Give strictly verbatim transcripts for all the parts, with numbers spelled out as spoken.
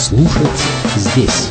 послушать здесь.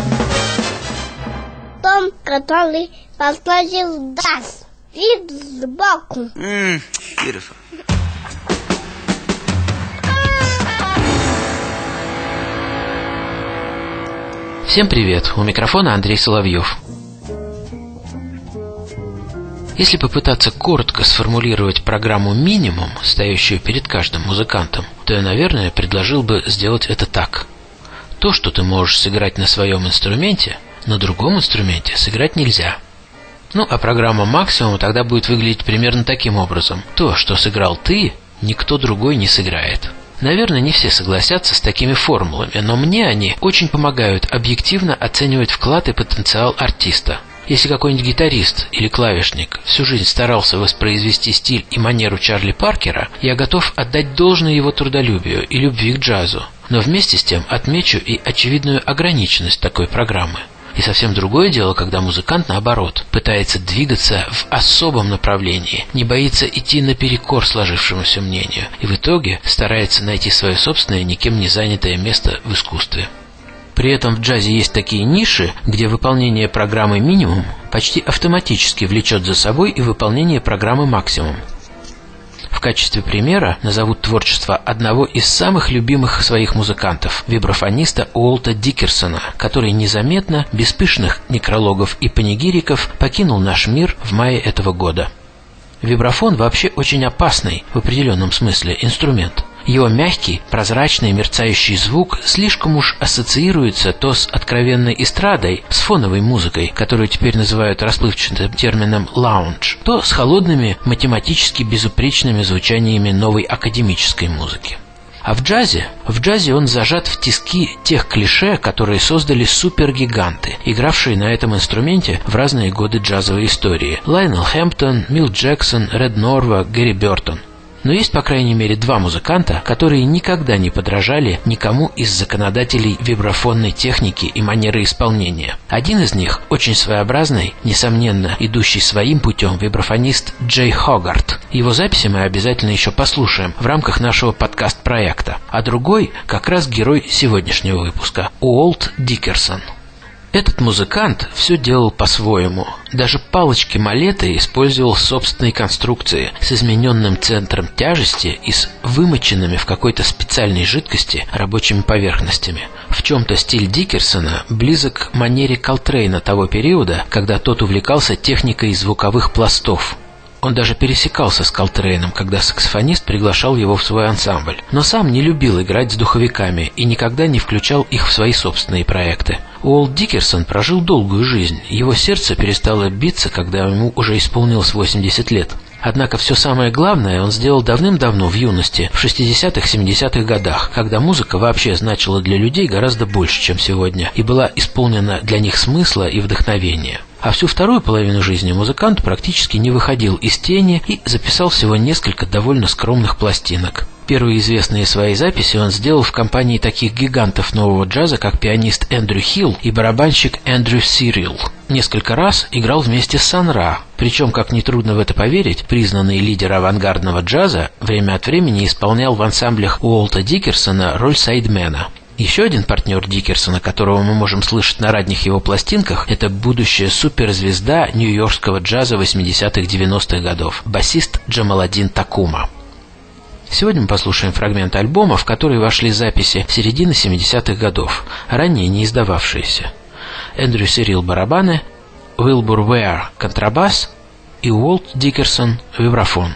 Том, который подложил даст. Вид сбоку. Mm, beautiful. Всем привет! У микрофона Андрей Соловьев. Если попытаться коротко сформулировать программу минимум, стоящую перед каждым музыкантом, то я, наверное, предложил бы сделать это так. То, что ты можешь сыграть на своем инструменте, на другом инструменте сыграть нельзя. Ну, а программа максимум тогда будет выглядеть примерно таким образом. То, что сыграл ты, никто другой не сыграет. Наверное, не все согласятся с такими формулами, но мне они очень помогают объективно оценивать вклад и потенциал артиста. Если какой-нибудь гитарист или клавишник всю жизнь старался воспроизвести стиль и манеру Чарли Паркера, я готов отдать должное его трудолюбию и любви к джазу. Но вместе с тем отмечу и очевидную ограниченность такой программы. И совсем другое дело, когда музыкант, наоборот, пытается двигаться в особом направлении, не боится идти наперекор сложившемуся мнению и в итоге старается найти свое собственное, никем не занятое место в искусстве. При этом в джазе есть такие ниши, где выполнение программы минимум почти автоматически влечет за собой и выполнение программы максимум. В качестве примера назовут творчество одного из самых любимых своих музыкантов, вибрафониста Уолта Дикерсона, который незаметно, без пышных некрологов и панигириков, покинул наш мир в мае этого года. Вибрафон вообще очень опасный, в определенном смысле, инструмент. Его мягкий, прозрачный, мерцающий звук слишком уж ассоциируется то с откровенной эстрадой, с фоновой музыкой, которую теперь называют расплывчатым термином «лаунж», то с холодными, математически безупречными звучаниями новой академической музыки. А в джазе? В джазе он зажат в тиски тех клише, которые создали супергиганты, игравшие на этом инструменте в разные годы джазовой истории. Лайонел Хэмптон, Милт Джексон, Ред Норва, Гэри Бёртон. Но есть, по крайней мере, два музыканта, которые никогда не подражали никому из законодателей вибрафонной техники и манеры исполнения. Один из них очень своеобразный, несомненно, идущий своим путем вибрафонист Джей Хогарт. Его записи мы обязательно еще послушаем в рамках нашего подкаст-проекта. А другой как раз герой сегодняшнего выпуска – Уолт Дикерсон. Этот музыкант все делал по-своему. Даже палочки-малеты использовал собственной конструкции с измененным центром тяжести и с вымоченными в какой-то специальной жидкости рабочими поверхностями. В чем-то стиль Дикерсона близок к манере Колтрейна того периода, когда тот увлекался техникой звуковых пластов. Он даже пересекался с Колтрейном, когда саксофонист приглашал его в свой ансамбль, но сам не любил играть с духовиками и никогда не включал их в свои собственные проекты. Уолт Дикерсон прожил долгую жизнь, его сердце перестало биться, когда ему уже исполнилось восемьдесят лет. Однако все самое главное он сделал давным-давно в юности, в шестидесятых-семидесятых годах, когда музыка вообще значила для людей гораздо больше, чем сегодня, и была исполнена для них смысла и вдохновения. А всю вторую половину жизни музыкант практически не выходил из тени и записал всего несколько довольно скромных пластинок. Первые известные свои записи он сделал в компании таких гигантов нового джаза, как пианист Эндрю Хилл и барабанщик Эндрю Сирил. Несколько раз играл вместе с Сан Ра, причем, как нетрудно в это поверить, признанный лидер авангардного джаза время от времени исполнял в ансамблях Уолта Дикерсона роль сайдмена. Еще один партнер Дикерсона, которого мы можем слышать на ранних его пластинках, это будущая суперзвезда нью-йоркского джаза восьмидесятых-девяностых годов, басист Джамаладдин Такума. Сегодня мы послушаем фрагмент альбома, в который вошли записи середины семидесятых годов, ранее не издававшиеся. Эндрю Сирил барабаны, Уилбур Уэар контрабас и Уолт Дикерсон вибрафон.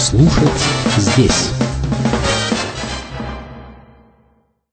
Слушать здесь.